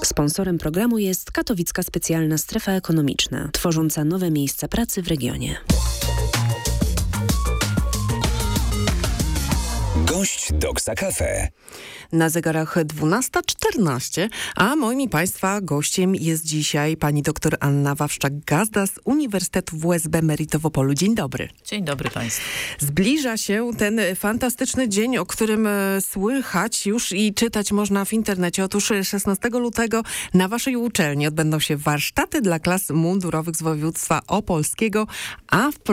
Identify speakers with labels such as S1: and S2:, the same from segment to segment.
S1: Sponsorem programu jest Katowicka Specjalna Strefa Ekonomiczna, tworząca nowe miejsca pracy w regionie.
S2: Gość Doksa Cafe.
S3: Na zegarach 12:14, a moim i Państwa gościem jest dzisiaj pani dr Anna Wawrszczak-Gazda z Uniwersytetu WSB Merito w Opolu. Dzień dobry.
S4: Dzień dobry Państwu.
S3: Zbliża się ten fantastyczny dzień, o którym słychać już i czytać można w internecie. Otóż 16 lutego na waszej uczelni odbędą się warsztaty dla klas mundurowych z województwa opolskiego, a w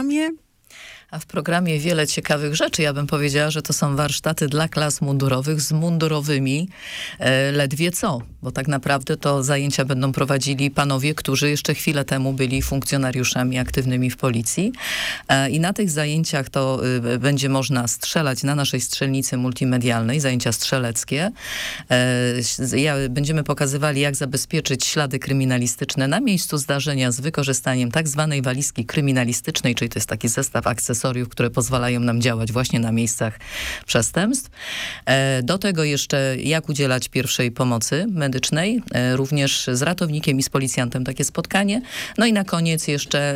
S3: programie
S4: wiele ciekawych rzeczy. Ja bym powiedziała, że to są warsztaty dla klas mundurowych z mundurowymi ledwie co. Bo tak naprawdę to zajęcia będą prowadzili panowie, którzy jeszcze chwilę temu byli funkcjonariuszami aktywnymi w policji. I na tych zajęciach to będzie można strzelać na naszej strzelnicy multimedialnej, zajęcia strzeleckie. Będziemy pokazywali, jak zabezpieczyć ślady kryminalistyczne na miejscu zdarzenia z wykorzystaniem tak zwanej walizki kryminalistycznej, czyli to jest taki zestaw akcesoriów, które pozwalają nam działać właśnie na miejscach przestępstw. Do tego jeszcze jak udzielać pierwszej pomocy medycznej, również z ratownikiem i z policjantem takie spotkanie. No i na koniec jeszcze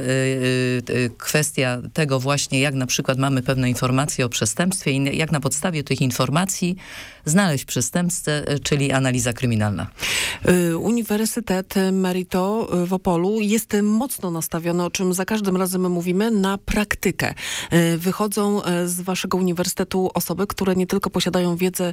S4: kwestia tego właśnie, jak na przykład mamy pewne informacje o przestępstwie i jak na podstawie tych informacji znaleźć przestępcę, czyli analiza kryminalna.
S3: Uniwersytet Merito w Opolu jest mocno nastawiony, o czym za każdym razem mówimy, na praktykę. Wychodzą z waszego uniwersytetu osoby, które nie tylko posiadają wiedzę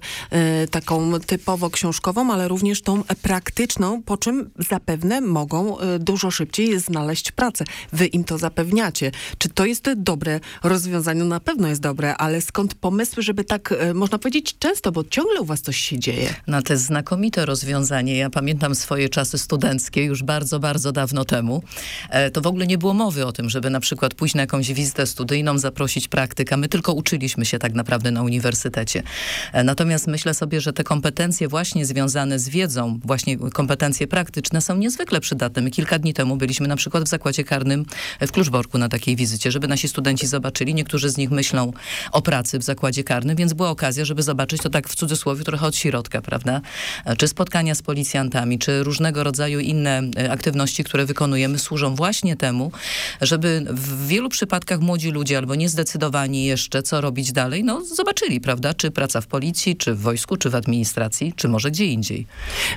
S3: taką typowo książkową, ale również tą praktyczną, po czym zapewne mogą dużo szybciej znaleźć pracę. Wy im to zapewniacie. Czy to jest dobre rozwiązanie? Na pewno jest dobre, ale skąd pomysły, żeby tak, można powiedzieć, często, bo ciągle u was coś się dzieje.
S4: No to jest znakomite rozwiązanie. Ja pamiętam swoje czasy studenckie, już bardzo, bardzo dawno temu. To w ogóle nie było mowy o tym, żeby na przykład pójść na jakąś wizytę studyjną, zaprosić praktyka. My tylko uczyliśmy się tak naprawdę na uniwersytecie. Natomiast myślę sobie, że te kompetencje właśnie związane z wiedzą, właśnie kompetencje praktyczne są niezwykle przydatne. My kilka dni temu byliśmy na przykład w zakładzie karnym w Kluczborku na takiej wizycie, żeby nasi studenci zobaczyli. Niektórzy z nich myślą o pracy w zakładzie karnym, więc była okazja, żeby zobaczyć to tak w cudzysłowie trochę od środka, prawda? Czy spotkania z policjantami, czy różnego rodzaju inne aktywności, które wykonujemy, służą właśnie temu, żeby w wielu przypadkach młodzi ludzie albo niezdecydowani jeszcze, co robić dalej, no zobaczyli, prawda? Czy praca w policji, czy w wojsku, czy w administracji, czy może gdzie indziej.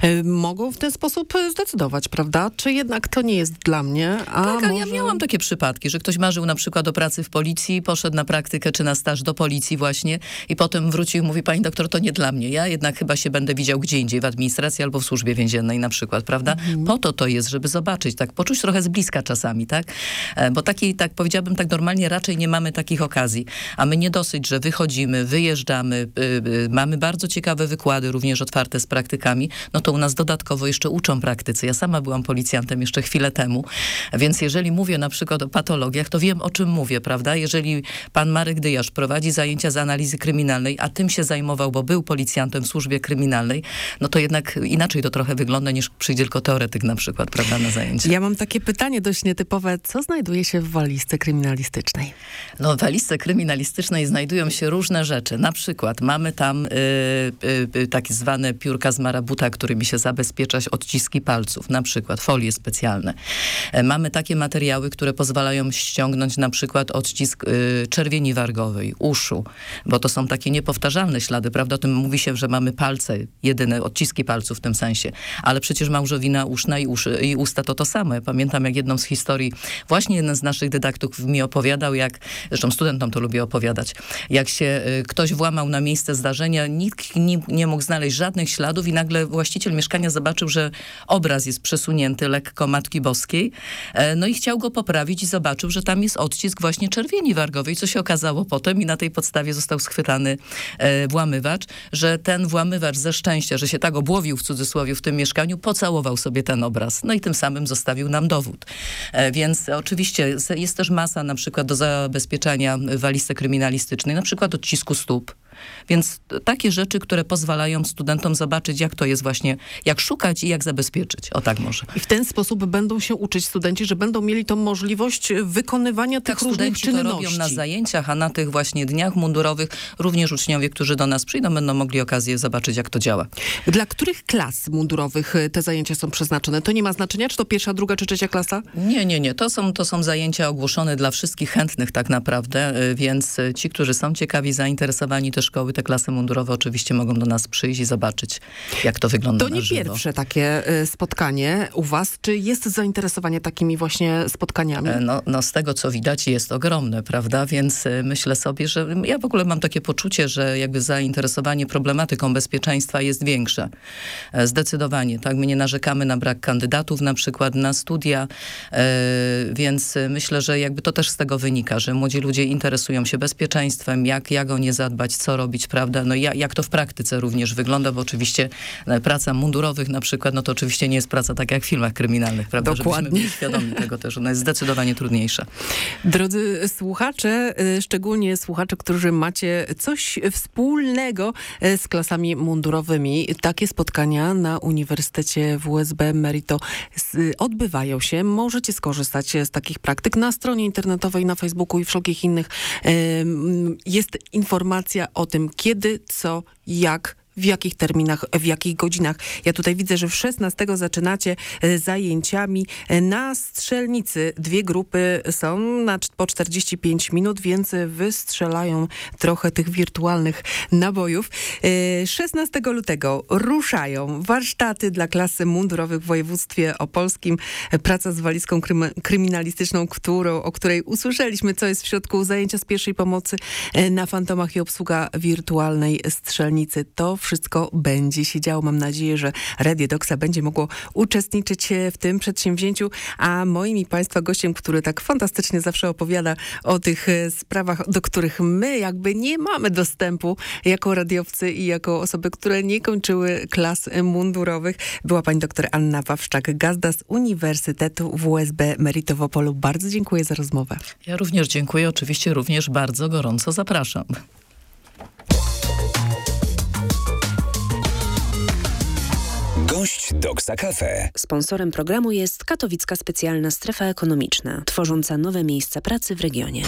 S3: Mogą w ten sposób zdecydować, prawda? Czy jednak to nie jest dla mnie?
S4: Tak, może... ja miałam takie przypadki, że ktoś marzył na przykład o pracy w policji, poszedł na praktykę czy na staż do policji właśnie i potem wrócił i mówi, pani doktor, to nie dla mnie. Ja jednak chyba się będę widział gdzie indziej, w administracji albo w służbie więziennej na przykład, prawda? Po to jest, żeby zobaczyć, tak, poczuć trochę z bliska czasami, tak? Bo taki, tak powiedziałabym, tak normalnie raczej nie mamy takich okazji. A my nie dosyć, że wychodzimy, wyjeżdżamy, mamy bardzo ciekawe wykłady, również otwarte z praktykami, no to u nas dodatkowo jeszcze uczą praktycy. Ja sama byłam policjantem jeszcze chwilę temu, więc jeżeli mówię na przykład o patologiach, to wiem, o czym mówię, prawda? Jeżeli pan Marek Dyjasz prowadzi zajęcia z analizy kryminalnej, a tym się zajmował, bo był policjantem w służbie kryminalnej, no to jednak inaczej to trochę wygląda, niż przyjdzie tylko teoretyk na przykład, prawda, na zajęcia.
S3: Ja mam takie pytanie dość nietypowe. Co znajduje się w walizce kryminalistycznej?
S4: No w walizce kryminalistycznej znajdują się różne rzeczy. Na przykład mamy tam takie zwane piórka z marabuta, którymi się zabezpieczać odciski palców, na przykład folie specjalne. Mamy takie materiały, które pozwalają ściągnąć na przykład odcisk czerwieni wargowej, uszu, bo to są takie niepowtarzalne ślady, prawda? O tym mówi się, że mamy palce, jedyne odciski palców w tym sensie, ale przecież małżowina uszna i usta to samo. Ja pamiętam, jak jedną z historii, właśnie jeden z naszych dydaktów mi opowiadał, jak, zresztą studentom to lubię opowiadać, jak się ktoś włamał na miejsce zdarzenia, nikt nie mógł znaleźć żadnych śladów i nagle właściciel mieszkania zobaczył, że obraz jest przesunięty lekko Matki Boskiej, no i chciał go poprawić i zobaczył, że tam jest odcisk właśnie czerwieni wargowej, co się okazało potem i na tej podstawie został schwytany włamywacz, że ten włamywacz ze szczęścia, że się tak obłowił w cudzysłowie w tym mieszkaniu, pocałował sobie ten obraz. No i tym samym zostawił nam dowód. Więc oczywiście jest też masa na przykład do zabezpieczania w walizce kryminalistycznej, na przykład odcisku stóp. Więc takie rzeczy, które pozwalają studentom zobaczyć, jak to jest właśnie, jak szukać i jak zabezpieczyć. O tak może.
S3: I w ten sposób będą się uczyć studenci, że będą mieli tą możliwość wykonywania tych różnych czynności.
S4: To robią na zajęciach, a na tych właśnie dniach mundurowych również uczniowie, którzy do nas przyjdą, będą mogli okazję zobaczyć, jak to działa.
S3: Dla których klas mundurowych te zajęcia są przeznaczone? To nie ma znaczenia, czy to 1., 2. czy 3. klasa?
S4: Nie. To są zajęcia ogłoszone dla wszystkich chętnych tak naprawdę, więc ci, którzy są ciekawi, zainteresowani te szkoły, te klasy mundurowe oczywiście mogą do nas przyjść i zobaczyć, jak to wygląda
S3: To
S4: na
S3: nie
S4: żywo.
S3: pierwsze takie spotkanie u was. Czy jest zainteresowanie takimi właśnie spotkaniami?
S4: No z tego, co widać, jest ogromne, prawda? Więc myślę sobie, że ja w ogóle mam takie poczucie, że jakby zainteresowanie problematyką bezpieczeństwa jest większe. Zdecydowanie, tak? My nie narzekamy na brak kandydatów na przykład na studia, więc myślę, że jakby to też z tego wynika, że młodzi ludzie interesują się bezpieczeństwem, jak o nie zadbać, co robić, prawda? No jak to w praktyce również wygląda, bo oczywiście praca mundurowych na przykład, no to oczywiście nie jest praca tak jak w filmach kryminalnych, prawda?
S3: Dokładnie.
S4: Żebyśmy byli świadomi tego też, ona jest zdecydowanie trudniejsza.
S3: Drodzy słuchacze, szczególnie słuchacze, którzy macie coś wspólnego z klasami mundurowymi, takie spotkania na Uniwersytecie WSB Merito odbywają się. Możecie skorzystać z takich praktyk na stronie internetowej, na Facebooku i wszelkich innych. Jest informacja o tym, kiedy, co, jak, w jakich terminach, w jakich godzinach. Ja tutaj widzę, że w 16 zaczynacie zajęciami na strzelnicy. 2 grupy są po 45 minut, więc wystrzelają trochę tych wirtualnych nabojów. 16 lutego ruszają warsztaty dla klasy mundurowych w województwie opolskim. Praca z walizką kryminalistyczną, o której usłyszeliśmy, co jest w środku, zajęcia z pierwszej pomocy na fantomach i obsługa wirtualnej strzelnicy. To wszystko będzie się działo. Mam nadzieję, że Radio Doksa będzie mogło uczestniczyć w tym przedsięwzięciu, a moim i Państwa gościem, który tak fantastycznie zawsze opowiada o tych sprawach, do których my jakby nie mamy dostępu jako radiowcy i jako osoby, które nie kończyły klas mundurowych, była pani doktor Anna Wawrszczak-Gazda z Uniwersytetu WSB Merito w Opolu. Bardzo dziękuję za rozmowę.
S4: Ja również dziękuję. Oczywiście również bardzo gorąco zapraszam.
S2: Gość Doksa Cafe.
S1: Sponsorem programu jest Katowicka Specjalna Strefa Ekonomiczna, tworząca nowe miejsca pracy w regionie.